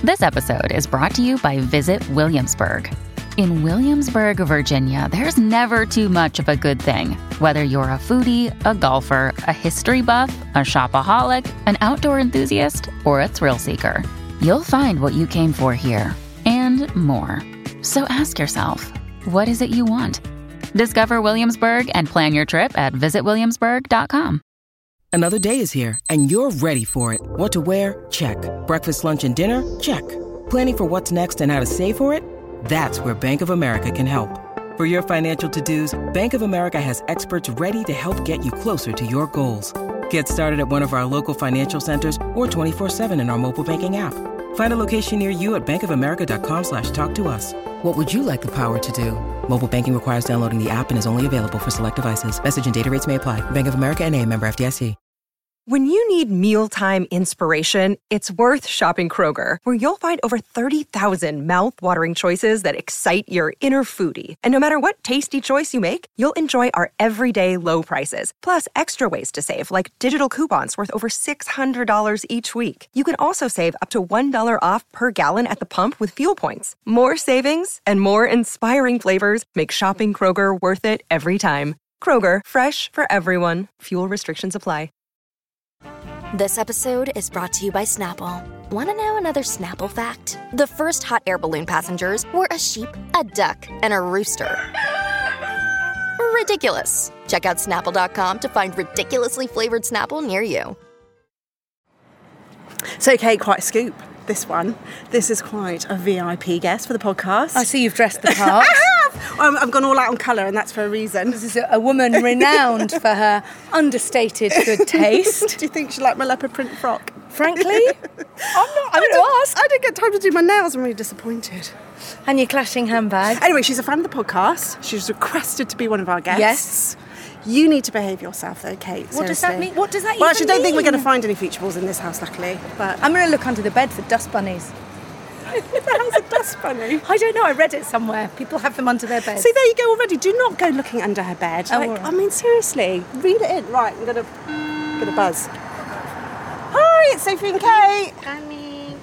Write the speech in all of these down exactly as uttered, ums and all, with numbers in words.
This episode is brought to you by Visit Williamsburg. In Williamsburg, Virginia, there's never too much of a good thing. Whether you're a foodie, a golfer, a history buff, a shopaholic, an outdoor enthusiast, or a thrill seeker, you'll find what you came for here and more. So ask yourself, what is it you want? Discover Williamsburg and plan your trip at visit williamsburg dot com. Another day is here, and you're ready for it. What to wear? Check. Breakfast, lunch, and dinner? Check. Planning for what's next and how to save for it? That's where Bank of America can help. For your financial to-dos, Bank of America has experts ready to help get you closer to your goals. Get started at one of our local financial centers or twenty-four seven in our mobile banking app. Find a location near you at bankofamerica.com slash talk to us. What would you like the power to do? Mobile banking requires downloading the app and is only available for select devices. Message and data rates may apply. Bank of America N A, member F D I C. When you need mealtime inspiration, it's worth shopping Kroger, where you'll find over thirty thousand mouth-watering choices that excite your inner foodie. And no matter what tasty choice you make, you'll enjoy our everyday low prices, plus extra ways to save, like digital coupons worth over six hundred dollars each week. You can also save up to one dollar off per gallon at the pump with fuel points. More savings and more inspiring flavors make shopping Kroger worth it every time. Kroger, fresh for everyone. Fuel restrictions apply. This episode is brought to you by Snapple. Want to know another Snapple fact? The first hot air balloon passengers were a sheep, a duck, and a rooster. Ridiculous. Check out Snapple dot com to find ridiculously flavored Snapple near you. So, Kate, quite a scoop, this one. This is quite a V I P guest for the podcast. I see you've dressed the part. I have! Um, I've gone all out on colour, and that's for a reason. This is a woman renowned for her understated good taste. Do you think she liked my leopard print frock? Frankly, I'm not. I'm going to ask. I didn't get time to do my nails. I'm really disappointed. And your clashing handbag. Anyway, she's a fan of the podcast. She's requested to be one of our guests. Yes. You need to behave yourself, though, Kate. What does that mean? What does that Well, I even actually don't think we're mean? going to find any feature balls in this house, luckily. But I'm going to look under the bed for dust bunnies. How's a dust bunny? I don't know. I read it somewhere. People have them under their beds. See, there you go already. Do not go looking under her bed. Oh, Like, all right. I mean, seriously, read it in. Right, I'm gonna, gonna buzz. Hi, it's Sophie and Kate. Honey.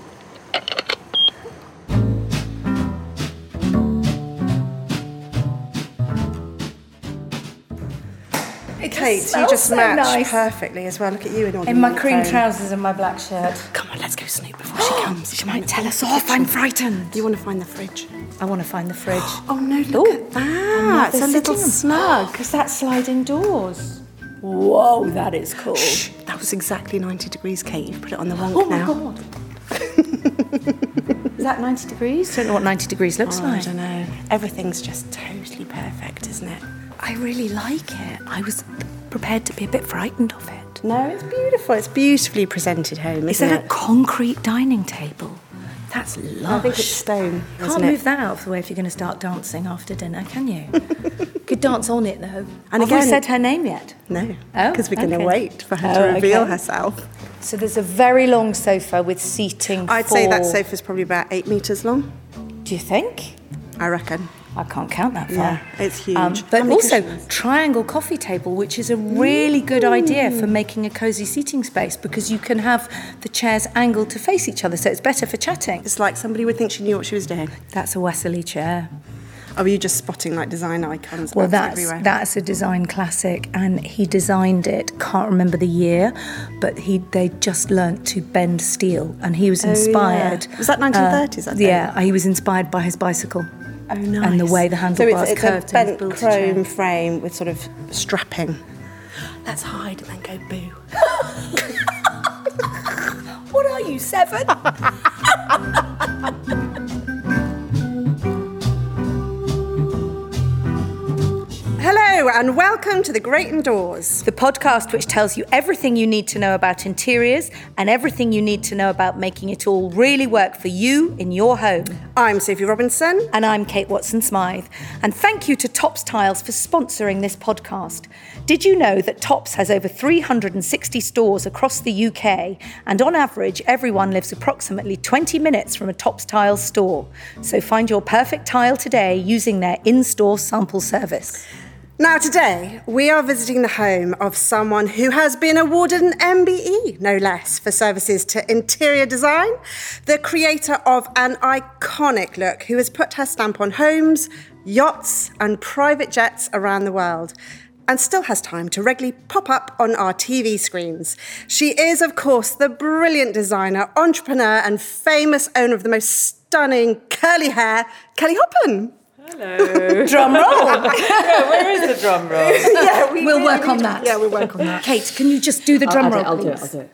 Kate, you smells just so match nice. perfectly as well. Look at you in all In the my cream microphone. trousers and my black shirt. Come on, let's go snoop before she comes. She might tell us off. I'm frightened. You want to find the fridge? I want to find the fridge. Oh no, look Ooh. at that. It's a little snug. Is that sliding doors? Whoa, that is cool. Shh, that was exactly ninety degrees, Kate. You've put it on the wrong Oh my now. god. Is that ninety degrees? Don't know what ninety degrees looks Oh, I like. don't know. Everything's just totally perfect, isn't it? I really like it. I was prepared to be a bit frightened of it. No, it's beautiful. It's beautifully presented home, Is isn't that it? a concrete dining table? That's lush. I think it's stone, Can't isn't move it? that out of the way if you're going to start dancing after dinner, can you? Could dance on it though. And Have we again- said her name yet? No, Oh, because we're going to okay. wait for her Oh, to reveal okay. herself. So there's a very long sofa with seating. I'd for... say that sofa's probably about eight metres long, Do you think? I reckon. I can't count that far. Yeah, it's huge. Um, How but many also, cushions? triangle coffee table, which is a really good idea for making a cosy seating space because you can have the chairs angled to face each other, so it's better for chatting. It's like somebody would think she knew what she was doing. That's a Wesley chair. Oh, were you just spotting like design icons? Well, about that's everywhere? that's a design classic, and he designed it. Can't remember the year, but he they just learnt to bend steel, and he was Oh, inspired. yeah. Was that nineteen thirties, I think? Yeah, he was inspired by his bicycle. Oh, nice. And the way the handlebars so it's, curved it's in a his bent built chrome chair. frame with sort of strapping. Let's hide and then go boo. What are you, seven? Hello and welcome to The Great Indoors. The podcast which tells you everything you need to know about interiors and everything you need to know about making it all really work for you in your home. I'm Sophie Robinson. And I'm Kate Watson-Smythe. And thank you to Topps Tiles for sponsoring this podcast. Did you know that Topps has over three hundred sixty stores across the U K, and on average, everyone lives approximately twenty minutes from a Topps Tiles store. So find your perfect tile today using their in-store sample service. Now today, we are visiting the home of someone who has been awarded an M B E, no less, for services to interior design, the creator of an iconic look who has put her stamp on homes, yachts and private jets around the world, and still has time to regularly pop up on our T V screens. She is, of course, the brilliant designer, entrepreneur and famous owner of the most stunning curly hair, Kelly Hoppen. Hello. Drum roll. Yeah, where is the drum roll? Yeah, we We'll really work on need- that. Yeah, we'll work on that. Kate, can you just do the drum I'll, roll, I'll do it, please? I'll do it.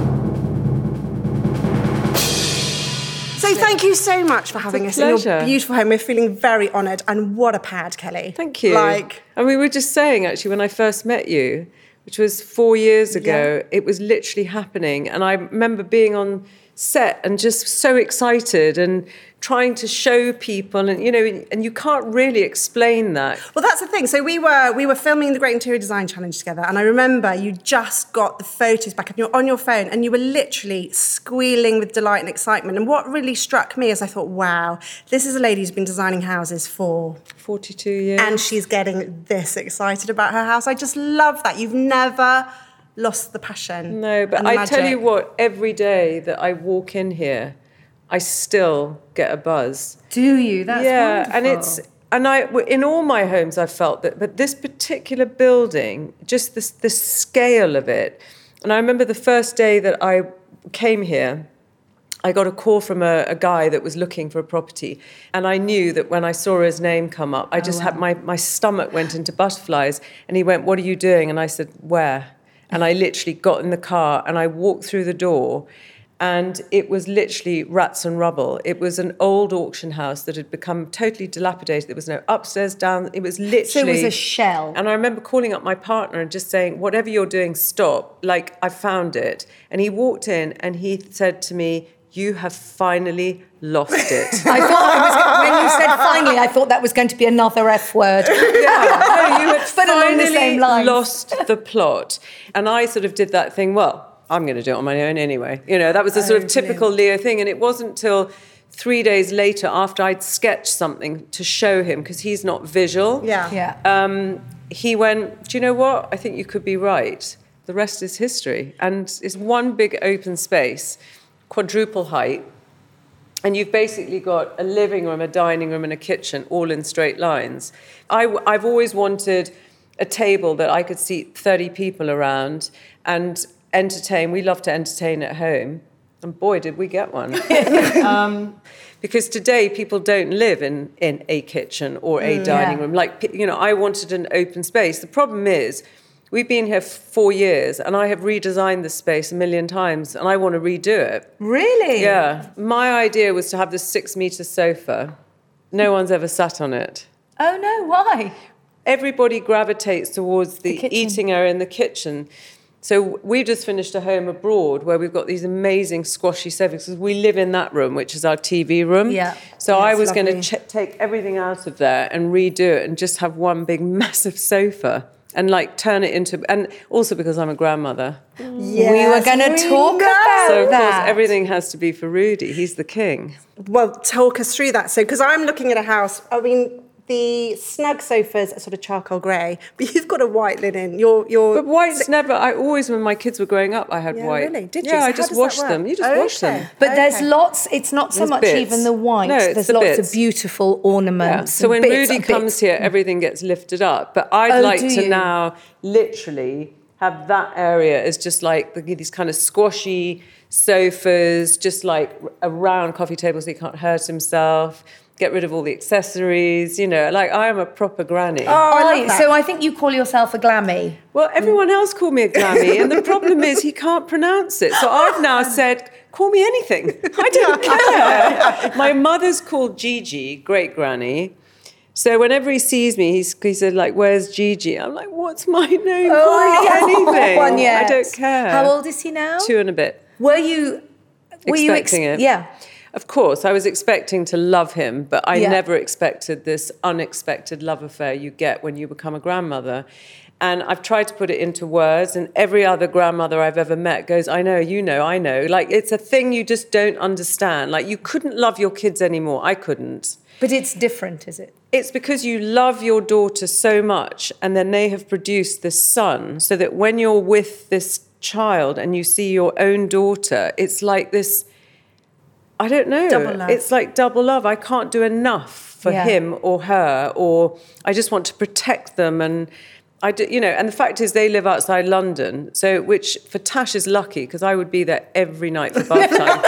So thank you so much for having us in your pleasure. beautiful home. We're feeling very honoured, and what a pad, Kelly. Thank you. Like, and we were just saying, actually, when I first met you, which was four years ago, Yeah. it was literally happening. And I remember being on set and just so excited and trying to show people, and you know, and you can't really explain that. well, that's the thing. So we were we were filming the Great Interior Design Challenge together, and I remember you just got the photos back and you're on your phone, and you were literally squealing with delight and excitement. And what really struck me is I thought, wow, this is a lady who's been designing houses for, forty-two years. and she's getting this excited about her house. I just love that. You've never lost the passion. No, but and the I tell you magic. what, every day that I walk in here, I still get a buzz. Do you? That's yeah, wonderful. and it's and I in all my homes I've felt that, but this particular building, just this the scale of it. And I remember the first day that I came here, I got a call from a, a guy that was looking for a property, and I knew that when I saw his name come up, I just had my my stomach went into butterflies. And he went, "What are you doing?" And I said, "Where?" And I literally got in the car and I walked through the door. And it was literally rats and rubble. It was an old auction house that had become totally dilapidated. There was no upstairs, down. It was literally... So it was a shell. And I remember calling up my partner and just saying, whatever you're doing, stop. Like, I found it. And he walked in and he said to me, you have finally lost it. I thought I was, when you said finally, I thought that was going to be another F word. Yeah, no, you had But along the finally same lines. lost the plot. And I sort of did that thing, well, I'm going to do it on my own anyway. You know, that was a sort of typical Leo thing. And it wasn't till three days later, after I'd sketched something to show him, because he's not visual. Yeah. Yeah. Um, he went, do you know what? I think you could be right. The rest is history. And it's one big open space, quadruple height. And you've basically got a living room, a dining room, and a kitchen, all in straight lines. I, I've always wanted a table that I could seat thirty people around and entertain. We love to entertain at home. And boy, did we get one. um, because today people don't live in, in a kitchen or a Mm, dining yeah. room. Like, you know, I wanted an open space. The problem is, we've been here for four years and I have redesigned this space a million times and I want to redo it. Really? Yeah. My idea was to have this six metre sofa. No one's ever sat on it. Oh, no, why? Everybody gravitates towards the, The kitchen. eating area in the kitchen. So we've just finished a home abroad where we've got these amazing squashy sofas because we live in that room, which is our T V room. Yeah. So Yeah, I it's was going to lovely. ch- take everything out of there and redo it and just have one big massive sofa and like turn it into, and also because I'm a grandmother. Yes, we were going to we talk know. about So of that. course everything has to be for Rudy. He's the king. Well, talk us through that. So, because I'm looking at a house, I mean, the snug sofas are sort of charcoal grey, but you've got a white linen. You're, you're. But white's never, I always, when my kids were growing up, I had Yeah, white. really? Did you? Yeah, So I how just does that washed work? them. You just Okay. wash them. But there's Okay. lots, it's not so There's much bits. even the white. No, it's there's the lots bits. of beautiful ornaments. So and when bits Rudy and comes bits. here, everything gets lifted up. But I'd Oh, like do to you? now literally have that area as just like the- these kind of squashy sofas, just like a round coffee table so he can't hurt himself. Get rid of all the accessories, you know, like I am a proper granny. Oh, I love Right, that. so I think you call yourself a glammy. Well, everyone else called me a glammy, and the problem is he can't pronounce it. So I've now said, call me anything. I don't care. My mother's called Gigi, great granny. So whenever he sees me, he's, he said, like, where's Gigi? I'm like, what's my name? Oh, call me I haven't got anything. one yet. I don't care. How old is he now? Two and a bit. Were you... Were you ex- Expecting it. Yeah. Of course, I was expecting to love him, but I Yeah. never expected this unexpected love affair you get when you become a grandmother. And I've tried to put it into words, and every other grandmother I've ever met goes, I know, you know, I know. Like, it's a thing you just don't understand. Like, you couldn't love your kids anymore. I couldn't. But it's different, is it? it's because you love your daughter so much, and then they have produced this son, so that when you're with this child and you see your own daughter, it's like this, I don't know, double love. It's like double love. I can't do enough for Yeah. him or her, or I just want to protect them. And I do, you know, and the fact is they live outside London, so which for Tash is lucky, because I would be there every night for bath time.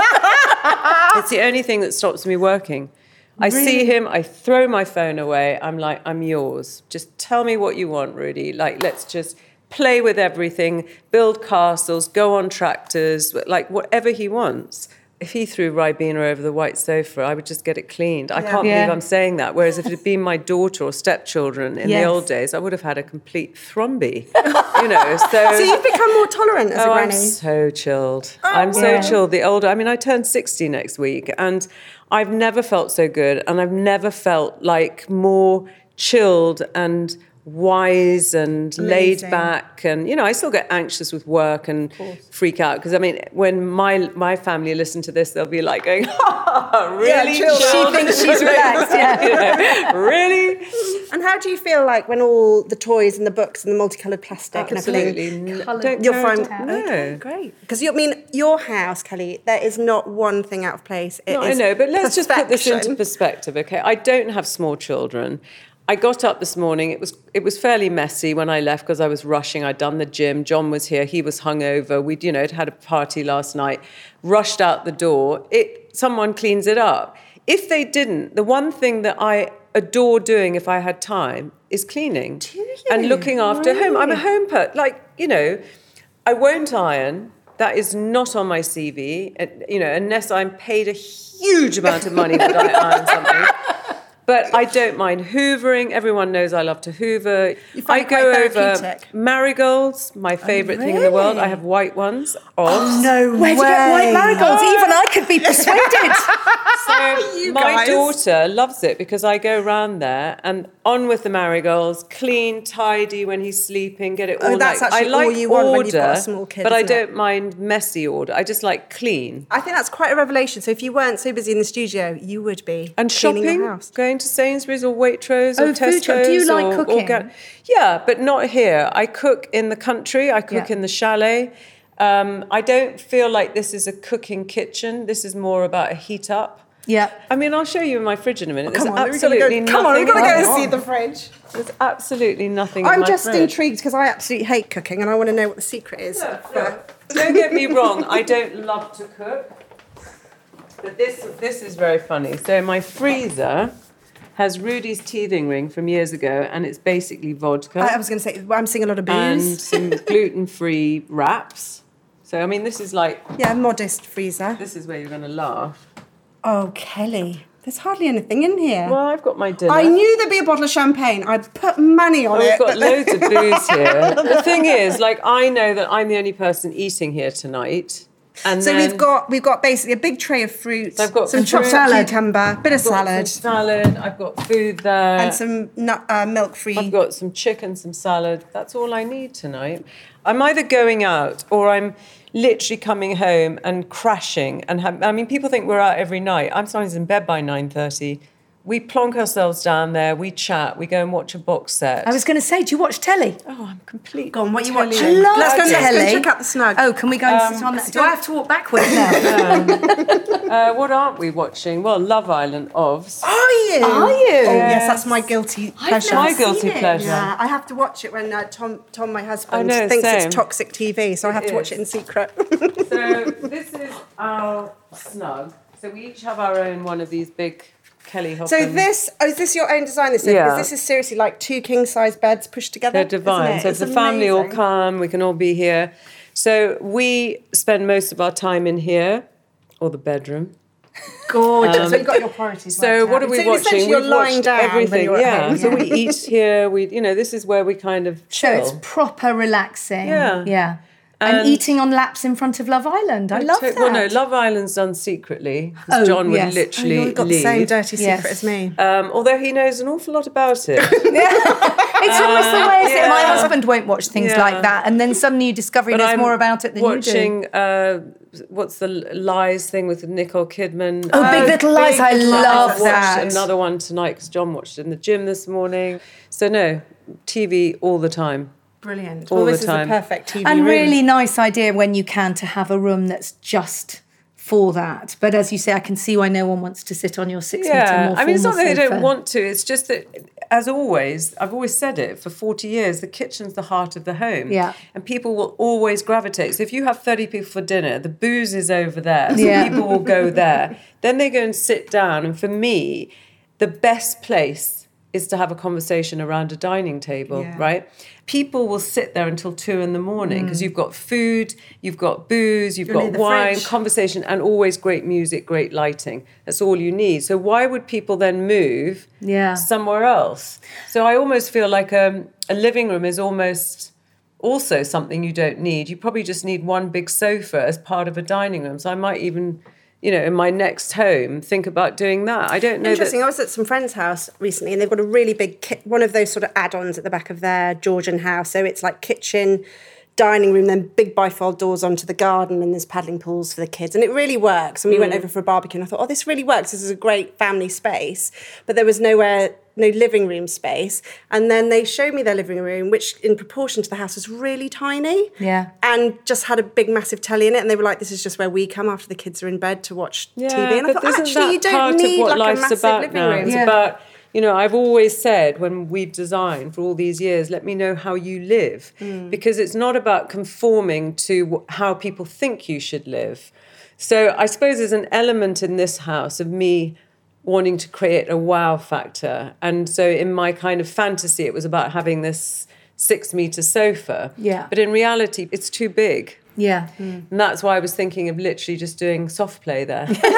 It's the only thing that stops me working. I really? see him, I throw my phone away, I'm like, I'm yours. Just tell me what you want, Rudy. Like, let's just play with everything, build castles, go on tractors, like whatever he wants. If he threw Ribena over the white sofa, I would just get it cleaned. I can't Yeah. believe I'm saying that. Whereas if it had been my daughter or stepchildren in Yes. the old days, I would have had a complete thromby, you know. So, So you've become more tolerant as oh, a I'm granny. so chilled. I'm so yeah. chilled. The older, I mean, I turned sixty next week, and I've never felt so good, and I've never felt like more chilled and wise and laid Amazing. back. And you know, I still get anxious with work and freak out, because I mean, when my my family listen to this, they'll be like going, oh, really chill. She chilled? thinks she's relaxed, yeah. You know, really. And how do you feel like when all the toys and the books and the multicoloured plastic Absolutely. and everything? N- don't You'll tear find it down. No. okay, great. Because you I mean your house, Kelly, there is not one thing out of place. It No, I is know, but let's just put this into perfection. perspective, okay? I don't have small children. I got up this morning. It was it was fairly messy when I left because I was rushing. I'd done the gym. John was here. He was hungover. We'd, you know, had had a party last night. Rushed out the door. It someone cleans it up. If they didn't, the one thing that I adore doing if I had time is cleaning and looking after home. I'm a home pet. Like, you know, I won't iron. That is not on my C V. uh, You know, unless I'm paid a huge amount of money that I iron something. But I don't mind hoovering. Everyone knows I love to hoover. You find I it go quite over therapeutic? marigolds, my favourite thing in the world. I have white ones. Oh, No Where do you get white way. marigolds? Even I could be persuaded. So You my guys. daughter loves it because I go round there and on with the marigolds, clean, tidy when he's sleeping, get it all. Oh, that's like, actually I like all you want order, when you've got a small kid, but I isn't it? don't mind messy order. I just like clean. I think that's quite a revelation. So if you weren't so busy in the studio, you would be And cleaning shopping, your house. going to Sainsbury's or Waitrose Oh, or food Tesco's. shop. Do you like or, cooking? Or Ga- yeah, but not here. I cook in the country. I cook Yeah. in the chalet. Um, I don't feel like this is a cooking kitchen. This is more about a heat up. Yeah. I mean, I'll show you in my fridge in a minute. There's Come on, we've got to absolutely go, come on, we've got to nothing go in and my- see the fridge. There's absolutely nothing in I'm my just fridge. intrigued because I absolutely hate cooking and I want to know what the secret is. Look, don't get me wrong, I don't love to cook, but this this is very funny. So my freezer has Rudy's teething ring from years ago, and it's basically vodka I, I was going to say, I'm seeing a lot of and booze. some gluten-free wraps. So I mean, this is like Yeah, modest freezer. this is where you're going to laugh. Oh, Kelly, there's hardly anything in here. Well, I've got my dinner. I knew there'd be a bottle of champagne. I'd put money on Oh, it. we've got but- loads of booze here. The thing is, like, I know that I'm the only person eating here tonight. And So then we've got we've got basically a big tray of fruit, I've got some fruit, chopped salad. cucumber, bit of I've got salad, some salad, I've got food there. and some nut, uh, milk-free. I've got some chicken, some salad. That's all I need tonight. I'm either going out or I'm literally coming home and crashing. And have, I mean, people think we're out every night. I'm sometimes in bed by nine thirty. We plonk ourselves down there, we chat, we go and watch a box set. I was going to say, do you watch telly? oh, I'm completely. Go on, what you telly watching? I love Let's go, let's go telly. and check out the snug. Oh, can we go and sit on that? Do I have to walk backwards now? Uh, what aren't we watching? Well, Love Island, ovs. Are you? Are you? Oh, yes, that's my guilty pleasure. My guilty pleasure. Yeah, I have to watch it when uh, Tom, Tom, my husband, I know, thinks same. it's toxic T V, so I have It to watch is. it in secret. So this is our snug. So we each have our own one of these big Kelly Hoppen. So this, oh, is this your own design? This, Yeah. because this is seriously like two king-size beds pushed together. They're divine. isn't it? So It's if the family all amazing. come, we can all be here. So we spend most of our time in here, or the bedroom. Gorgeous. so you've got your priorities. So worked what out. are we so watching? essentially You're We've lying watched down everything. When you're yeah. at home. So we eat here. We, you know, this is where we kind of So chill. it's proper relaxing. Yeah. Yeah. And, and eating on laps in front of Love Island. I, I love took, that. Well, no, Love Island's done secretly. Because oh, John would yes. literally oh, you've got leave. the same dirty secret yes. as me. Um, although he knows an awful lot about it. yeah. It's almost the way, is yeah. it? My husband won't watch things yeah. like that. And then suddenly you discover he knows I'm more about it than watching, you do. Uh, what's the Lies thing with Nicole Kidman? Oh, uh, Big Little Lies. Big I Little love Lies. that. I watched another one tonight because John watched it in the gym this morning. So no, T V all the time. Brilliant. All well, the this time. is a perfect T V and room. really nice idea when you can to have a room that's just for that. But as you say, I can see why no one wants to sit on your six yeah. metre more I mean, it's not that they sofa. don't want to. It's just that, as always, I've always said it, for forty years, the kitchen's the heart of the home. Yeah. And people will always gravitate. So if you have thirty people for dinner, the booze is over there. So Yeah. people will go there. Then they go and sit down. And for me, the best place is to have a conversation around a dining table, Yeah. right? People will sit there until two in the morning because mm. you've got food, you've got booze, you've You're got wine, fridge. Conversation, and always great music, great lighting. That's all you need. So why would people then move yeah. somewhere else? So I almost feel like a, a living room is almost also something you don't need. You probably just need one big sofa as part of a dining room. So I might even, you know, in my next home, think about doing that. I don't know. Interesting. That... I was at some friend's house recently, and they've got a really big, ki- one of those sort of add-ons at the back of their Georgian house. So it's like kitchen, dining room, then big bifold doors onto the garden, and there's paddling pools for the kids. And it really works. And we mm. went over for a barbecue, and I thought, oh, this really works. This is a great family space. But there was nowhere, no living room space. And then they showed me their living room, which in proportion to the house was really tiny. Yeah. And just had a big, massive telly in it. And they were like, this is just where we come after the kids are in bed to watch yeah, T V. And I but thought, isn't actually, that you don't part need of what like life's a massive about living now? room. It's yeah. about, you know, I've always said when we've designed for all these years, let me know how you live. Mm. Because it's not about conforming to how people think you should live. So I suppose there's an element in this house of me wanting to create a wow factor. And so in my kind of fantasy, it was about having this six metre sofa. Yeah. But in reality, it's too big. Yeah. Mm. And that's why I was thinking of literally just doing soft play there. Brilliant.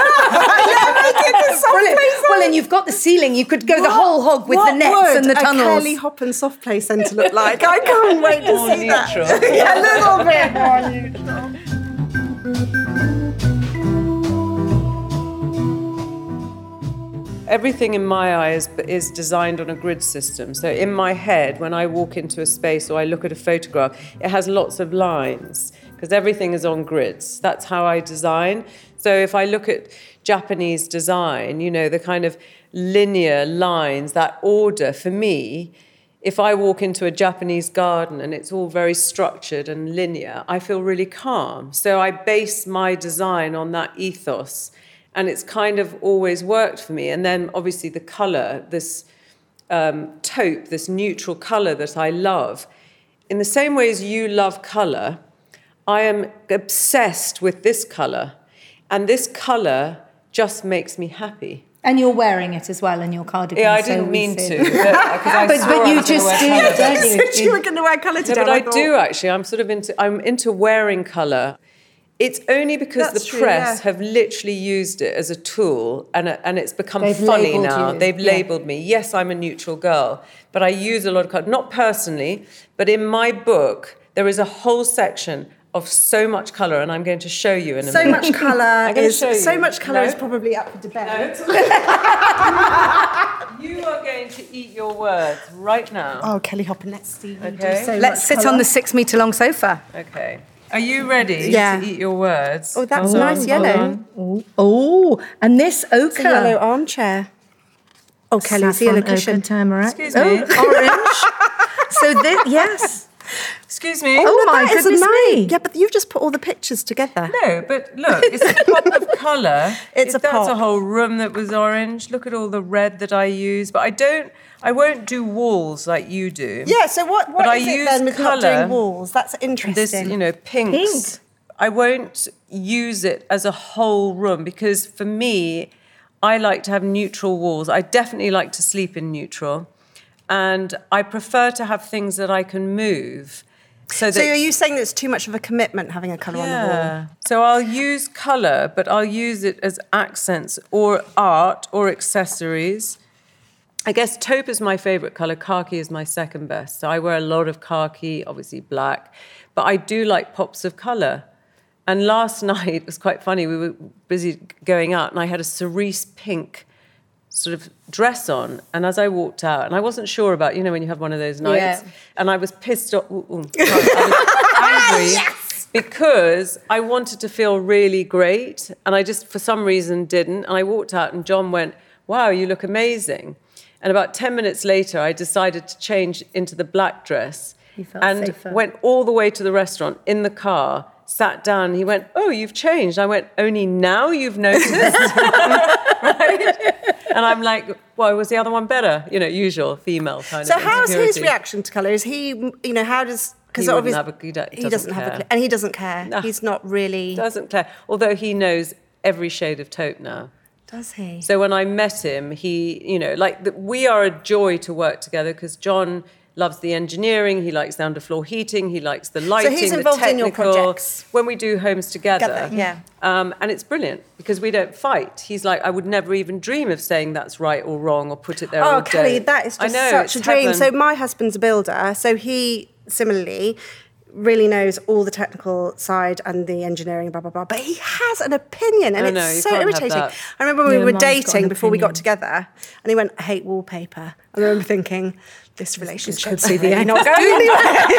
Well, and you've got the ceiling. You could go what, the whole hog with the nets and the tunnels. What would a Kelly Hoppen soft play centre look like? I can't wait to more see neutral. that. Yeah, a little bit more neutral. Everything in my eyes is designed on a grid system. So in my head, when I walk into a space or I look at a photograph, it has lots of lines because everything is on grids. That's how I design. So if I look at Japanese design, you know, the kind of linear lines, that order, for me, if I walk into a Japanese garden and it's all very structured and linear, I feel really calm. So I base my design on that ethos. And it's kind of always worked for me. And then obviously the colour, this um, taupe, this neutral colour that I love. In the same way as you love colour, I am obsessed with this colour. And this colour just makes me happy. And you're wearing it as well in your cardigan. Yeah, I so didn't mean see. to. But, I but, but you just do, don't don't you? you? You were going to wear colour today. No, but I, I do actually. I'm sort of into, I'm into wearing colour. It's only because That's the true, press yeah. have literally used it as a tool and, and it's become They've funny labelled now. you, They've yeah. labelled me. Yes, I'm a neutral girl, but I use a lot of colour. Not personally, but in my book, there is a whole section of so much colour, and I'm going to show you in a so minute. much colour is show so you. much colour No? is probably up for debate. No. You are going to eat your words right now. Oh, Kelly Hoppen, let's see. You Okay. do so Let's much sit colour. on the six metre long sofa. Okay. Are you ready Yeah. to eat your words? Oh, that's Hold nice on, yellow. hold on. Oh, and this ochre. It's a yellow armchair. Oh, Kelly, it's a yellow cushion. Excuse me. Oh, orange. So this, yes. Excuse me. Oh, no, my that is goodness nice. me. Yeah, but you've just put all the pictures together. No, but look, it's a pop of colour. It's If a That's pop. a whole room that was orange. Look at all the red that I use. But I don't, I won't do walls like you do. Yeah, so what, what But I is it use then with not colour. doing walls? That's interesting. This, you know, pinks. Pink. I won't use it as a whole room because for me, I like to have neutral walls. I definitely like to sleep in neutral. And I prefer to have things that I can move. So, that, So are you saying that it's too much of a commitment having a colour on the wall? yeah. So I'll use colour, but I'll use it as accents or art or accessories. I guess taupe is my favourite colour. Khaki is my second best. So I wear a lot of khaki, obviously black. But I do like pops of colour. And last night, it was quite funny, we were busy going out and I had a cerise pink sort of dress on. And as I walked out, and I wasn't sure about, you know, when you have one of those nights, yeah. and I was pissed off, ooh, ooh, I was angry yes! because I wanted to feel really great. And I just, for some reason, didn't. And I walked out and John went, wow, you look amazing. And about ten minutes later, I decided to change into the black dress and safer. Went all the way to the restaurant in the car, sat down, he went, oh, you've changed. I went, only now you've noticed? Right? And I'm like, well, was the other one better? You know, usual female kind so of So how's insecurity. his reaction to colour? Is he, you know, how does... Because obviously he, do, he doesn't, doesn't have a clue. And he doesn't care. No, he's not really... doesn't care. Although he knows every shade of taupe now. Does he? So when I met him, he, you know, like, the, we are a joy to work together because John loves the engineering, he likes the underfloor heating, he likes the lighting, so he's involved the technical. In your projects. When we do homes together. together yeah. Um, and it's brilliant because we don't fight. He's like, I would never even dream of saying that's right or wrong or put it there Oh, or Kelly, don't. that is just know, such a dream. Heaven. So my husband's a builder, so he, similarly... really knows all the technical side and the engineering, blah, blah, blah. But he has an opinion, and oh, it's no, so irritating. I remember when yeah, we were mine's dating before we got together, and he went, I hate wallpaper. I remember thinking, this relationship could see the end. Not going anywhere.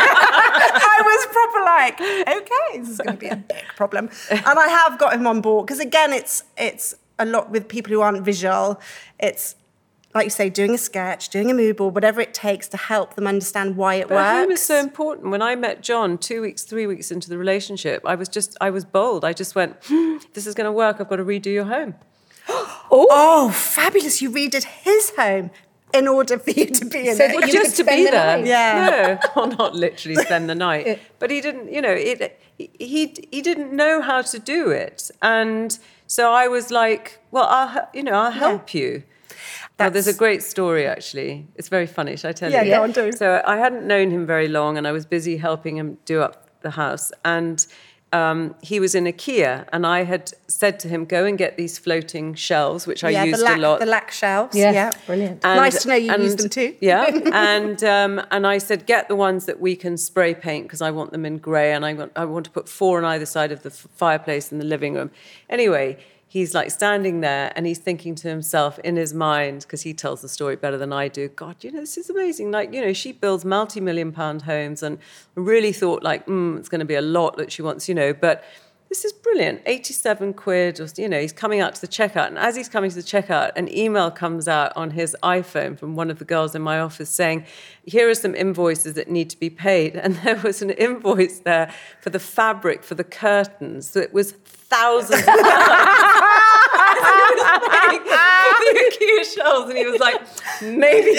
I was proper like, okay, this is going to be a big problem. And I have got him on board, because again, it's it's a lot with people who aren't visual. It's, like you say, doing a sketch, doing a mood board, whatever it takes to help them understand why it but works. Home is so important. When I met John two weeks, three weeks into the relationship, I was just, I was bold. I just went, hmm, this is going to work. I've got to redo your home. oh. oh, fabulous. You redid his home in order for you to be in so it. Well, just to be the there. Night. Yeah. No, well, not literally spend the night. But he didn't, you know, it, he, he he didn't know how to do it. And so I was like, well, I'll, you know, I'll help yeah. you. Oh, there's a great story, actually. It's very funny, shall I tell yeah, you? Yeah, go on, do. So I hadn't known him very long, and I was busy helping him do up the house. And um, he was in IKEA, and I had said to him, go and get these floating shelves, which I yeah, used the lac, a lot. the lac shelves. Yeah, yeah. brilliant. And, nice to know you and, used them too. Yeah, and um, and I said, get the ones that we can spray paint, because I want them in grey, and I want, I want to put four on either side of the fireplace in the living room. Anyway, he's like standing there and he's thinking to himself in his mind, because he tells the story better than I do, God, you know, this is amazing. Like, you know, she builds multi-million pound homes, and really thought like, mm, it's going to be a lot that she wants, you know, but this is brilliant. eighty-seven quid, or, you know, he's coming out to the checkout. And as he's coming to the checkout, an email comes out on his iPhone from one of the girls in my office saying, here are some invoices that need to be paid. And there was an invoice there for the fabric, for the curtains, that was thousands of pounds. Like, for the IKEA shelves, and he was like, maybe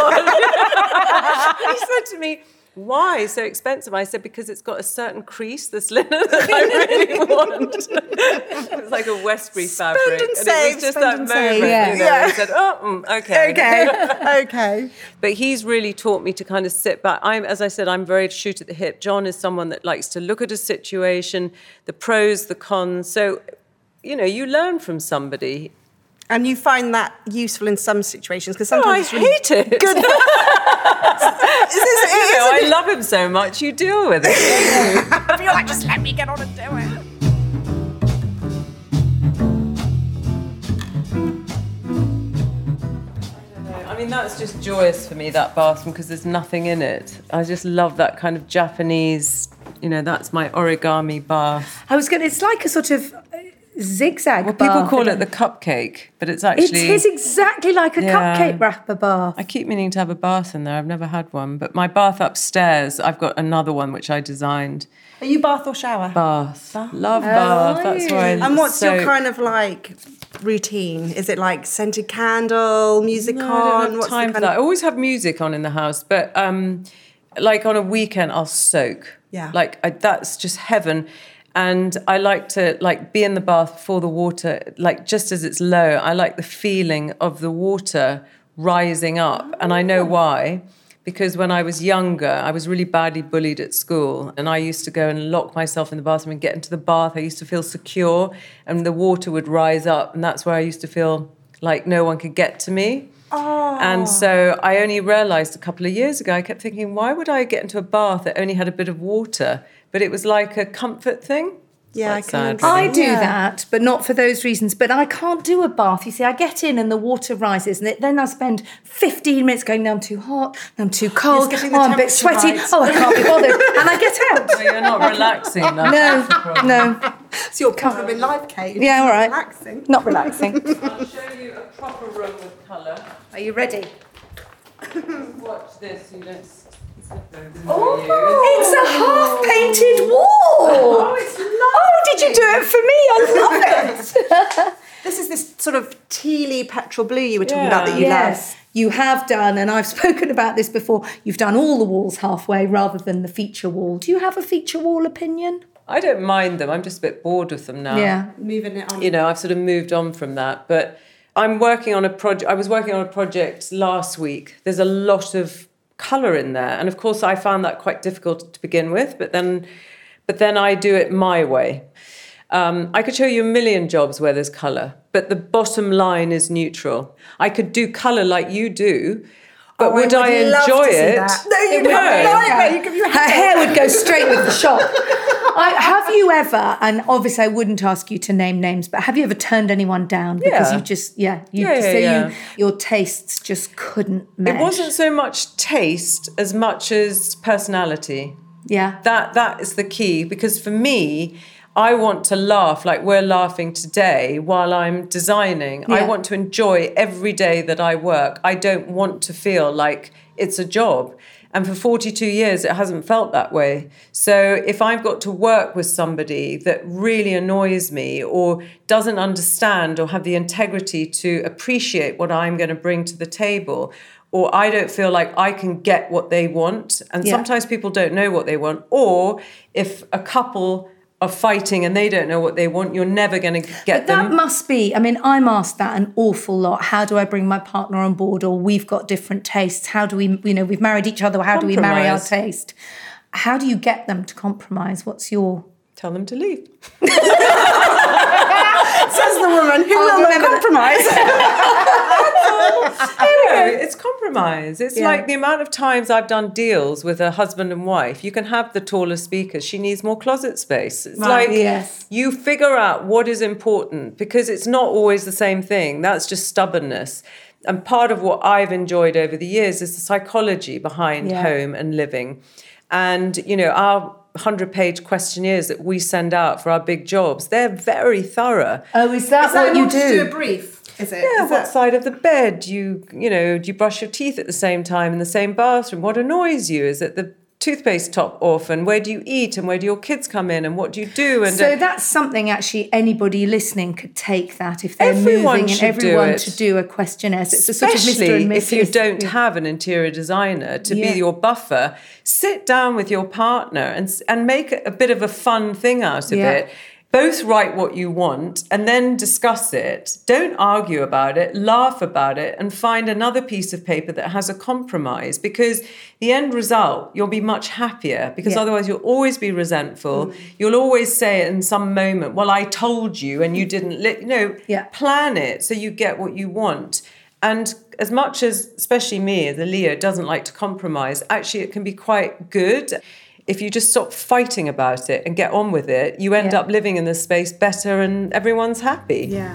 not. He said to me, why so expensive? I said, because it's got a certain crease, this linen, that I really want. It was like a Westbury spend fabric. And, and save, it was just spend that and moment, save. Yeah. you know, Yeah. I said, oh, mm, okay. Okay, okay. But he's really taught me to kind of sit back. I'm, as I said, I'm very shoot at the hip. John is someone that likes to look at a situation, the pros, the cons. So, you know, you learn from somebody. And you find that useful in some situations, because Oh, sometimes I it's really hate it. good. Is this, You know, I isn't love him so much, you deal with it. it? You're like, just let me get on and do it. I mean, that's just joyous for me, that bathroom, because there's nothing in it. I just love that kind of Japanese, you know, that's my origami bath. I was going to, it's like a sort of zigzag Well, bath. people call it the cupcake, but it's actually... It is exactly like a Yeah. cupcake wrapper bath. I keep meaning to have a bath in there. I've never had one. But my bath upstairs, I've got another one which I designed. Are you bath or shower? Bath. Love Oh, bath. are That's you? why I And what's so... your kind of like routine? Is it like scented candle, music No, on? I don't have What's time the for kind that. I of... always have music on in the house, but um, like on a weekend, I'll soak. Yeah. Like I, that's just heaven. And I like to like be in the bath before the water, like just as it's low. I like the feeling of the water rising up. Oh. And I know why. Because when I was younger, I was really badly bullied at school. And I used to go and lock myself in the bathroom and get into the bath. I used to feel secure, and the water would rise up. And that's where I used to feel like no one could get to me. Oh. And so I only realised a couple of years ago, I kept thinking, why would I get into a bath that only had a bit of water? But it was like a comfort thing. Yeah, I sad, can really. I do Yeah. that, but not for those reasons. But I can't do a bath. You see, I get in and the water rises, and it, then I spend fifteen minutes going, no, I'm too hot, no, I'm too cold, Yes, getting oh, the I'm a bit temperature sweaty, right. oh, I can't be bothered. And I get out. So you're not relaxing enough. No, no, It's your problem in life, Kate. Yeah, all right. Relaxing. not relaxing. I'll show you a proper room with colour. Are you ready? Watch this, you don't slip over the Oh, it's a half-painted wall. Oh, it's lovely. Oh, did you do it for me? I love it. This is this sort of tealy petrol blue you were talking Yeah. about that you Yes, you have done, and I've spoken about this before. You've done all the walls halfway rather than the feature wall. Do you have a feature wall opinion? I don't mind them. I'm just a bit bored with them now. Yeah. love. Moving it on. You know, I've sort of moved on from that. But I'm working on a project. I was working on a project last week. There's a lot of colour in there. And of course, I found that quite difficult to begin with. But then, but then I do it my way. Um, I could show you a million jobs where there's colour, but the bottom line is neutral. I could do colour like you do, but Oh, would I I, would love enjoy to see it? that. No, you It don't. would. Nightmare. You give your Her hair would go straight with the shop. I, have you ever, and obviously I wouldn't ask you to name names, but have you ever turned anyone down because Yeah. you just, yeah, you, Yeah, yeah, so yeah. you, your tastes just couldn't mesh? It wasn't so much taste as much as personality. Yeah. That that is the key, because for me, I want to laugh like we're laughing today while I'm designing. I Yeah. want to enjoy every day that I work. I don't want to feel like it's a job. And for forty-two years, it hasn't felt that way. So if I've got to work with somebody that really annoys me or doesn't understand or have the integrity to appreciate what I'm going to bring to the table, or I don't feel like I can get what they want, and Yeah. sometimes people don't know what they want, or if a couple are fighting and they don't know what they want, you're never going to get But that them. must be, I mean, I'm asked that an awful lot. How do I bring my partner on board? Or we've got different tastes. How do we, you know, we've married each other. How do we marry our Compromise. taste? How do you get them to compromise? What's your... Tell them to leave. Says the woman who will not compromise. No, it's compromise. It's Yeah. like the amount of times I've done deals with a husband and wife. You can have the taller speakers. She needs more closet space. It's Right, like yes. you figure out what is important, because it's not always the same thing. That's just stubbornness. And part of what I've enjoyed over the years is the psychology behind Yeah. home and living. And, you know, our hundred-page questionnaires that we send out for our big jobs, they're very thorough. Oh, is that, Is that what you enough to do? do a brief? Is it? Yeah, Is what that- side of the bed? Do you, you know, do you brush your teeth at the same time in the same bathroom? What annoys you? Is it the toothpaste top off? And where do you eat? And where do your kids come in? And what do you do? And So uh, that's something actually anybody listening could take that if they're Everyone moving and should do everyone it. to do a questionnaire. So it's a sort of Mister especially and if Missus you don't have an interior designer to Yeah. be your buffer, sit down with your partner and and make a bit of a fun thing out of Yeah. it. Both write what you want and then discuss it. Don't argue about it, laugh about it, and find another piece of paper that has a compromise, because the end result, you'll be much happier, because Yeah. otherwise you'll always be resentful. Mm. You'll always say in some moment, well, I told you and you didn't, li-. no, Yeah. plan it so you get what you want. And as much as, especially me as a Leo, doesn't like to compromise, actually it can be quite good. If you just stop fighting about it and get on with it, you end Yeah. up living in this space better and everyone's happy. Yeah.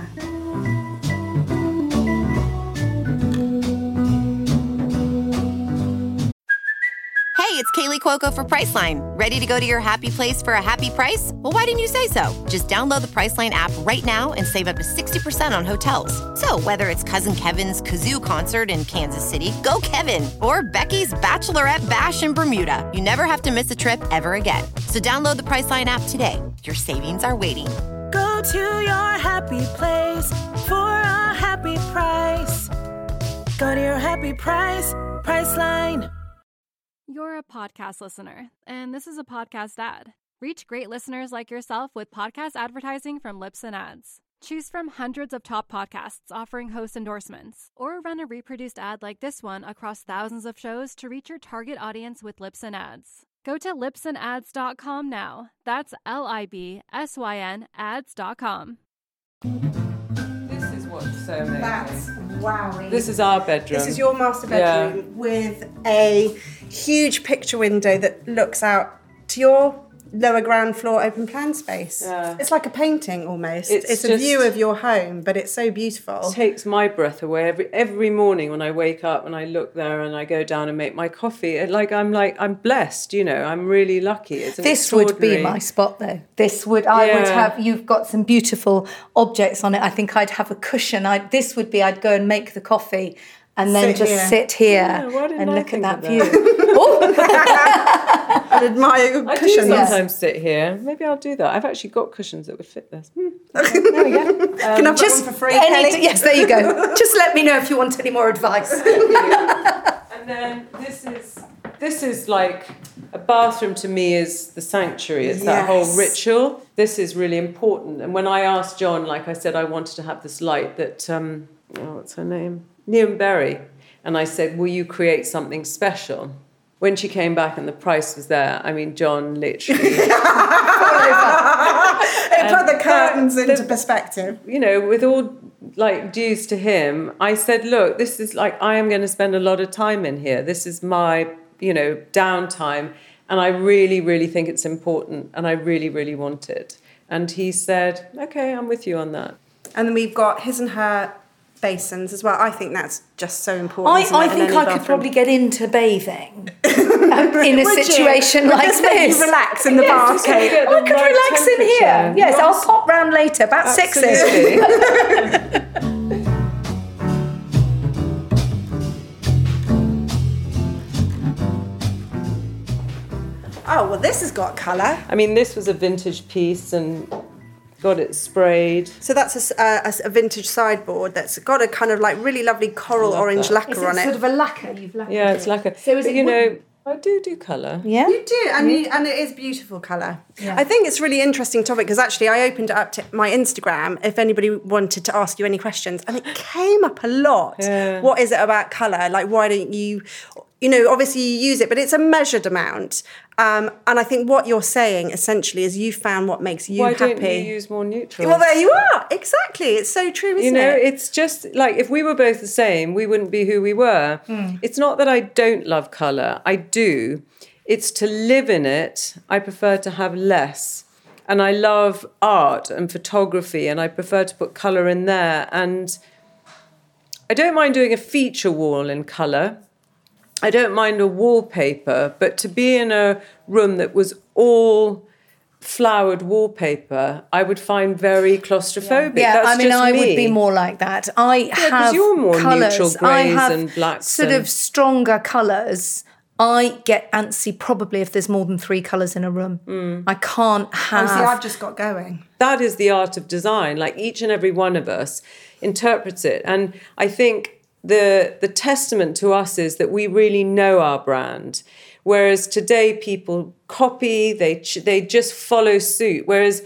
Hey, it's Kaylee Cuoco for Priceline. Ready to go to your happy place for a happy price? Well, why didn't you say so? Just download the Priceline app right now and save up to sixty percent on hotels. So whether it's Cousin Kevin's Kazoo Concert in Kansas City, go Kevin, or Becky's Bachelorette Bash in Bermuda, you never have to miss a trip ever again. So download the Priceline app today. Your savings are waiting. Go to your happy place for a happy price. Go to your happy price, Priceline. You're a podcast listener, and this is a podcast ad. Reach great listeners like yourself with podcast advertising from Libsyn Ads. Choose from hundreds of top podcasts offering host endorsements, or run a reproduced ad like this one across thousands of shows to reach your target audience with Libsyn Ads. Go to libsyn ads dot com now. That's L I B S Y N ads dot com. This is what so amazing. That's wowie. This is our bedroom. This is your master bedroom Yeah. with a huge picture window that looks out to your lower ground floor open plan space. Yeah. It's like a painting almost. It's It's, a just- view of your home, but it's so beautiful. It takes my breath away every every morning when I wake up and I look there and I go down and make my coffee. It, like I'm like I'm blessed, you know. I'm really lucky. It's an This would be extraordinary- my spot, though. This would I would Yeah. have. You've got some beautiful objects on it. I think I'd have a cushion. I this would be. I'd go and make the coffee, and then Sit just here. sit here Yeah, why didn't and I look at think that of view. that? Oh, I'd admire your I do cushions. sometimes sit here. Maybe I'll do that. I've actually got cushions that would fit this. Hmm. there we go. Can I have Just one for free, any- Kelly? yes, there you go. Just let me know if you want any more advice. And then this is this is like a bathroom to me is the sanctuary. It's that whole Yes. ritual. This is really important. And when I asked John, like I said, I wanted to have this light that um, oh, what's her name? Neon Berry. And I said, will you create something special? When she came back and the price was there, I mean, John literally, It put the curtains the- into perspective. you know, with all like dues to him, I said, look, this is like, I am going to spend a lot of time in here. This is my, you know, downtime. And I really, really think it's important. And I really, really want it. And he said, okay, I'm with you on that. And then we've got his and her basins as well. I think that's just so important. I, isn't it, I in think any I could bathroom? probably get into bathing um, in a Would you? situation Would like this make you this. relax in the Yes, bath, just Kate? get I the could right relax in here. temperature. Yes, I'll Yes. pop round later, about six-ish. Absolutely. Oh, well, this has got colour. I mean, this was a vintage piece and got it sprayed. So that's a, s- uh, a s- a vintage sideboard that's got a kind of like really lovely coral Love orange that. lacquer on it. Sort of a lacquer you've lacquered Yeah, it's it. like a. So is but it you know, wooden? I do do colour. Yeah. You do, and you, and it is beautiful colour. I think it's a really interesting topic because actually I opened it up to my Instagram if anybody wanted to ask you any questions, and it came up a lot. Yeah. What is it about colour? Like, why don't you, you know, obviously you use it, but it's a measured amount. Um, and I think what you're saying essentially is you found what makes you Why happy. don't you use more neutral? Well, there you are. Exactly. It's so true, isn't You know, it? it's just like if we were both the same, we wouldn't be who we were. Hmm. It's not that I don't love colour. I do. It's to live in it. I prefer to have less. And I love art and photography, and I prefer to put colour in there. And I don't mind doing a feature wall in colour. I don't mind a wallpaper, but to be in a room that was all flowered wallpaper, I would find very claustrophobic. Yeah, That's I mean, just I me. would be more like that. I 'cause have you're more colours. neutral I greys have and blacks sort and- of stronger colours. I get antsy probably if there's more than three colours in a room. Mm. I can't have. Obviously, I've just got going. That is the art of design. Like each and every one of us interprets it. And I think the the testament to us is that we really know our brand. Whereas today people copy, they ch- they just follow suit. Whereas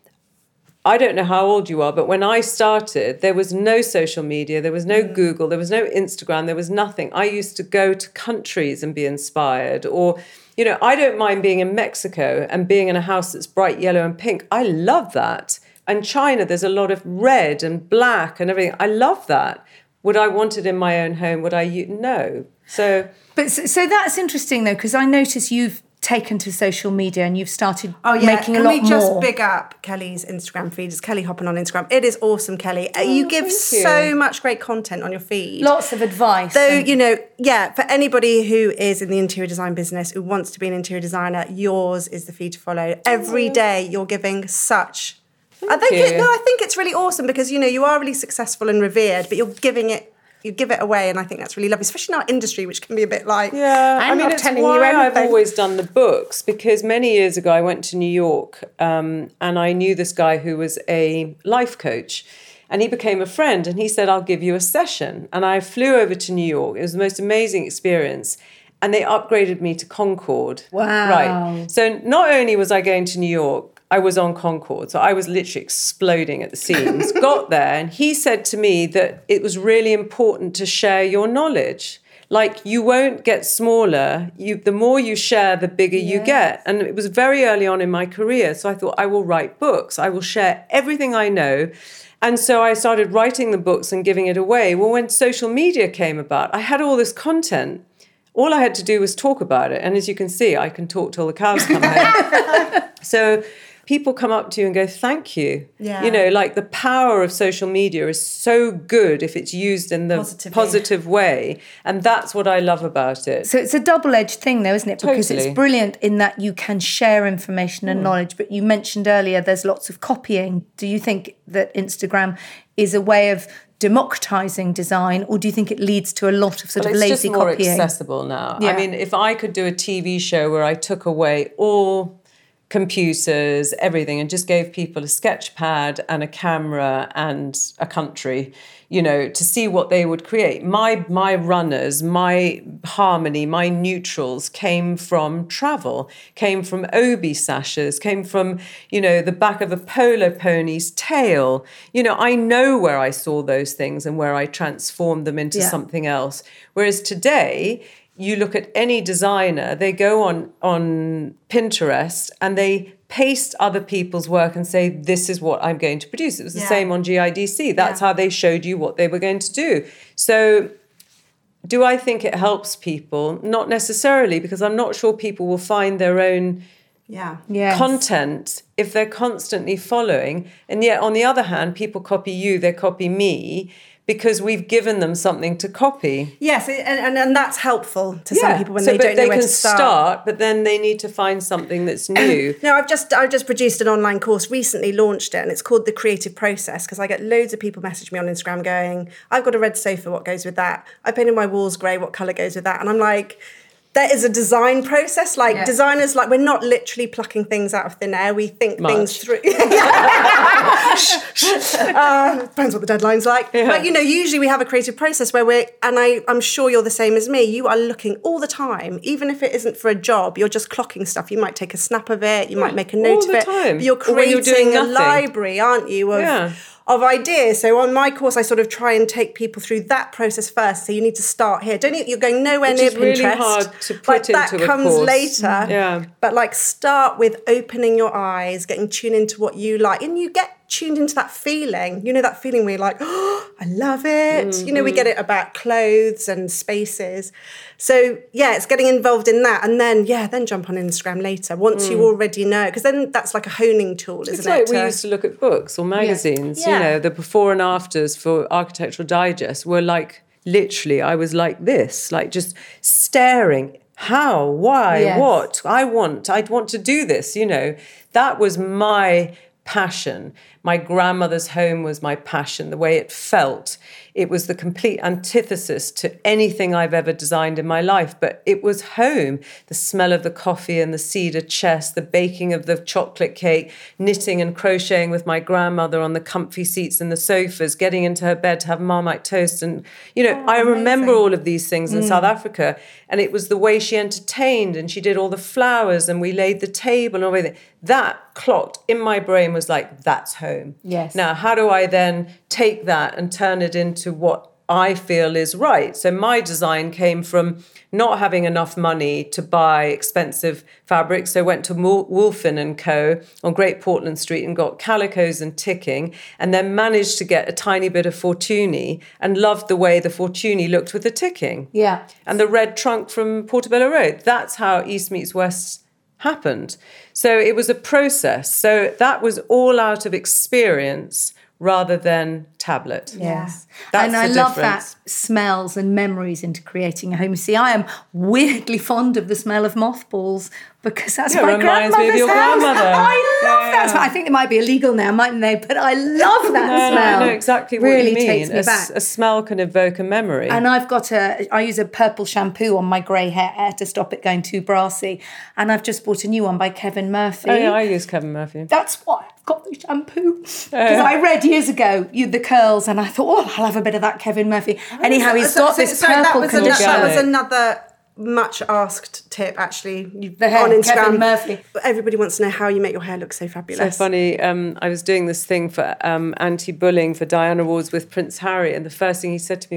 I don't know how old you are, but when I started, there was no social media, there was no Mm. Google, there was no Instagram, there was nothing. I used to go to countries and be inspired. Or, you know, I don't mind being in Mexico and being in a house that's bright yellow and pink. I love that. And China, there's a lot of red and black and everything. I love that. Would I want it in my own home? Would I? u- No. So, But so, so that's interesting though, because I notice you've taken to social media and you've started Oh yeah, making can a lot we just more. big up Kelly's Instagram feed? It's Kelly Hoppin on Instagram. It is awesome, Kelly. Uh, you give thank so you. much great content on your feed. Lots of advice. So, and- you know, yeah, for anybody who is in the interior design business, who wants to be an interior designer, yours is the feed to follow. Every day you're giving such... I think it, you. no, I think it's really awesome because, you know, you are really successful and revered, but you're giving it, you give it away, and I think that's really lovely, especially in our industry, which can be a bit like, yeah, I'm I mean, not it's telling why you I've anything. always done the books, because many years ago I went to New York um, and I knew this guy who was a life coach, and he became a friend, and he said, I'll give you a session. And I flew over to New York. It was the most amazing experience. And they upgraded me to Concorde. Wow. Right. So not only was I going to New York, I was on Concorde. So I was literally exploding at the seams. Got there, and he said to me that it was really important to share your knowledge. like you won't get smaller. You, the more you share, the bigger yes. you get. And it was very early on in my career. So I thought, I will write books. I will share everything I know. And so I started writing the books and giving it away. Well, when social media came about, I had all this content. All I had to do was talk about it. And as you can see, I can talk till the cows come home. So people come up to you and go, thank you. Yeah. You know, like the power of social media is so good if it's used in the Positively. positive way. And that's what I love about it. So it's a double-edged thing though, isn't it? Because totally. It's brilliant in that you can share information and mm. knowledge. But you mentioned earlier there's lots of copying. Do you think that Instagram is a way of democratizing design, or do you think it leads to a lot of sort well, of lazy copying? It's just more copying? accessible now. Yeah. I mean, if I could do a T V show where I took away all computers, everything, and just gave people a sketch pad and a camera and a country, you know, to see what they would create. My my runners, my harmony, my neutrals came from travel, came from obi sashes, came from, you know, the back of a polo pony's tail. You know, I know where I saw those things and where I transformed them into yeah. something else. Whereas today, you look at any designer, they go on, on Pinterest and they paste other people's work and say, this is what I'm going to produce. It was the yeah. same on G I D C. That's yeah. how they showed you what they were going to do. So do I think it helps people? Not necessarily, because I'm not sure people will find their own yeah. yes. content if they're constantly following. And yet, on the other hand, people copy you, they copy me, because we've given them something to copy. Yes, and, and, and that's helpful to yeah. some people when so, they don't know they where to start. start. But then they need to find something that's new. No, I've just I've just produced an online course, recently launched it, and it's called The Creative Process, because I get loads of people message me on Instagram going, I've got a red sofa, what goes with that? I painted my walls grey, what colour goes with that? And I'm like, there is a design process. Like yeah. designers, like we're not literally plucking things out of thin air. We think Much. things through. uh, depends what the deadline's like. Yeah. But you know, usually we have a creative process where we're, and I, I'm sure you're the same as me. You are looking all the time, even if it isn't for a job. You're just clocking stuff. You might take a snap of it. You yeah. might make a note all of it. Time. But you're creating you're a library, aren't you? Of, yeah. of ideas. So on my course, I sort of try and take people through that process first. So you need to start here. Don't you, you're going nowhere Which near is really Pinterest. Hard to put like into that a comes course. later. Yeah. But like start with opening your eyes, getting tuned into what you like, and you get tuned into that feeling. You know that feeling where you're like, oh, I love it. Mm-hmm. You know, we get it about clothes and spaces. So yeah, it's getting involved in that, and then yeah, then jump on Instagram later once mm. you already know, because then that's like a honing tool, isn't it's it? It's like we used to look at books or magazines. Yeah. Yeah. You know, the before and afters for Architectural Digest were like literally, I was like this, like just staring. How? Why? Yes. What? I want. I'd want to do this. You know, that was my passion. My grandmother's home was my passion, the way it felt. It was the complete antithesis to anything I've ever designed in my life, but it was home. The smell of the coffee and the cedar chest, the baking of the chocolate cake, knitting and crocheting with my grandmother on the comfy seats and the sofas, getting into her bed to have Marmite toast. And, you know, oh, I remember all of these things in mm. South Africa, and it was the way she entertained, and she did all the flowers, and we laid the table and everything. That clocked in my brain was like, that's home. Yes. Now, how do I then take that and turn it into what I feel is right? So my design came from not having enough money to buy expensive fabrics. So I went to Wolfen and Co. on Great Portland Street and got calicos and ticking, and then managed to get a tiny bit of Fortuny and loved the way the Fortuny looked with the ticking. Yeah. And the red trunk from Portobello Road. That's how East Meets West happened. So it was a process. So that was all out of experience rather than tablet. Yes. That's and I the love difference. that smells and memories into creating a home. You see, I am weirdly fond of the smell of mothballs because that's yeah, my reminds grandmother's me of your house. grandmother. I love yeah, that yeah. smell. I think it might be illegal now, mightn't they? But I love that no, smell. I know exactly what really you mean. takes me a, back. a smell can evoke a memory. And I've got a, I use a purple shampoo on my grey hair to stop it going too brassy. And I've just bought a new one by Kevin Murphy. Oh yeah, I use Kevin Murphy. That's why I've got the shampoo. Because uh, I read years ago, you the curls, and I thought, oh, I'll have a bit of that Kevin Murphy. Anyhow, he's so, got so, this so purple that was conditioner. Another, that was another much asked tip, actually. The hair, on Instagram. Kevin Murphy. Everybody wants to know how you make your hair look so fabulous. So funny. Um, I was doing this thing for um, anti-bullying for Diana Awards with Prince Harry, and the first thing he said to me was,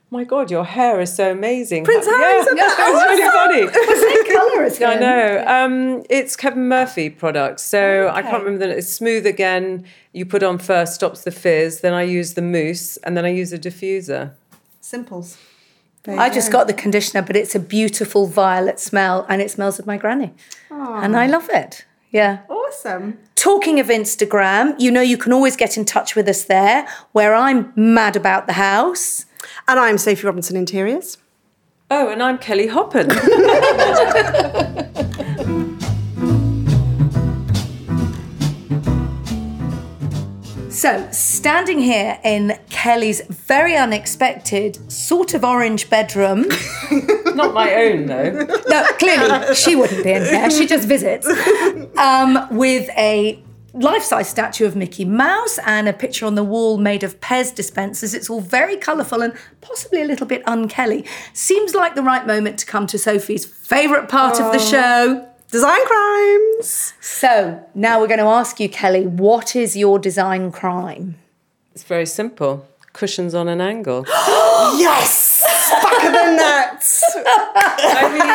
my God, your hair is so amazing. Prince Harry's yeah, in that. It was really funny. The same colour as him. I know. Um, it's Kevin Murphy product. So okay. I can't remember that. It's Smooth Again. You put on first, stops the fizz. Then I use the mousse. And then I use a diffuser. Simples. I just got the conditioner, but it's a beautiful violet smell and it smells of my granny. Aww. And I love it. Yeah. Awesome. Talking of Instagram, you know you can always get in touch with us there, where I'm mad about the house. And I'm Sophie Robinson Interiors. Oh, and I'm Kelly Hoppen. So, standing here in Kelly's very unexpected sort of orange bedroom. Not my own, though. No, clearly she wouldn't be in here. She just visits. Um, with a life-size statue of Mickey Mouse and a picture on the wall made of Pez dispensers. It's all very colourful and possibly a little bit un-Kelly. Seems like the right moment to come to Sophie's favourite part oh. of the show. Design crimes. So, now we're going to ask you, Kelly, what is your design crime? It's very simple. Cushions on an angle. Yes! Back of the nuts! I mean,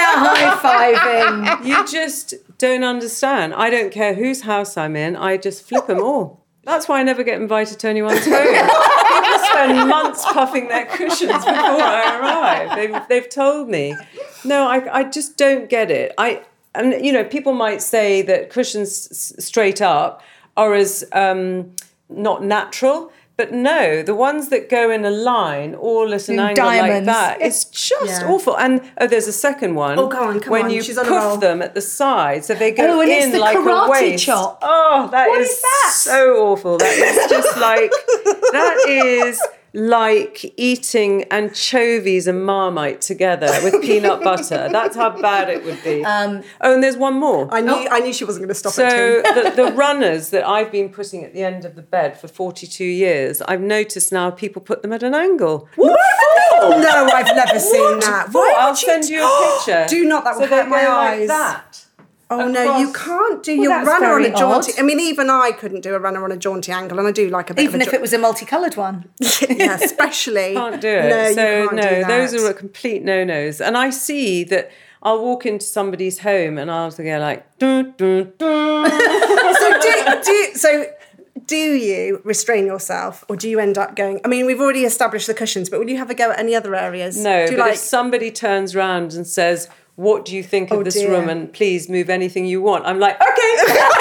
and they're high-fiving. You just don't understand. I don't care whose house I'm in. I just flip them all. That's why I never get invited to anyone's home. People spend months puffing their cushions before I arrive. They've, they've told me. No, I, I just don't get it. I... And, you know, people might say that cushions s- straight up are as um, not natural. But no, the ones that go in a line all at an in angle diamonds. like that, it's just yeah. awful. And, oh, there's a second one. Oh, go on, come when on. you She's on a roll. puff them at the side, so they go oh, and in it's the like karate a waist. chop. Oh, that What is, is that? so awful. That is just like, that is... like eating anchovies and Marmite together with peanut butter. That's how bad it would be. Um, oh, and there's one more. I knew oh. I knew she wasn't going to stop so at two. the, the runners that I've been putting at the end of the bed for forty-two years, I've noticed now people put them at an angle. What? No, I've never seen that. Why I'll would you send you a picture. Do not, that will so hurt they my go eyes. Like that. Oh, no, across. you can't do Well, your that's runner on very a jaunty... odd. I mean, even I couldn't do a runner on a jaunty angle, and I do like a bit Even of a... if it was a multicoloured one. Yeah, especially. Can't do it. No, so, you can't no, do that. those are a complete no-nos. And I see that I'll walk into somebody's home and I'll go like... Dun, dun, dun. so, do, do, so do you restrain yourself, or do you end up going... I mean, we've already established the cushions, but will you have a go at any other areas? No, do you but like... if somebody turns around and says... what do you think of oh, this dear. room, and please move anything you want. I'm like, okay.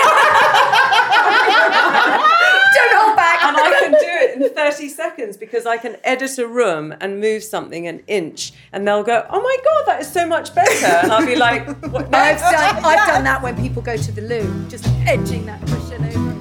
Don't hold back. And I can do it in thirty seconds because I can edit a room and move something an inch, and they'll go, oh my God, that is so much better. And I'll be like, what I've next? done, I've done that when people go to the loo, just edging that cushion over a little.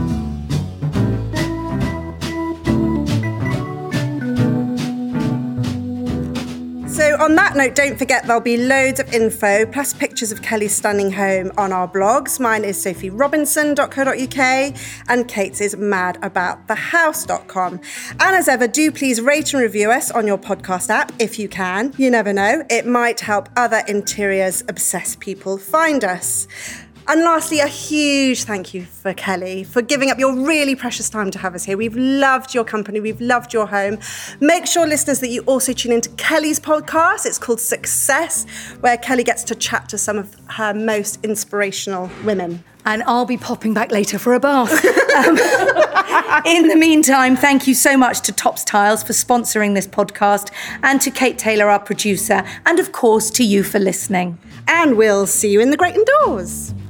So on that note, don't forget there'll be loads of info, plus pictures of Kelly's stunning home on our blogs. Mine is sophie robinson dot co dot uk and Kate's is mad about the house dot com. And as ever, do please rate and review us on your podcast app if you can. You never know, it might help other interiors obsessed people find us. And lastly, a huge thank you for Kelly for giving up your really precious time to have us here. We've loved your company. We've loved your home. Make sure, listeners, that you also tune into Kelly's podcast. It's called Success, where Kelly gets to chat to some of her most inspirational women. And I'll be popping back later for a bath. um, in the meantime, thank you so much to Topps Tiles for sponsoring this podcast, and to Kate Taylor, our producer, and of course to you for listening. And we'll see you in the great indoors.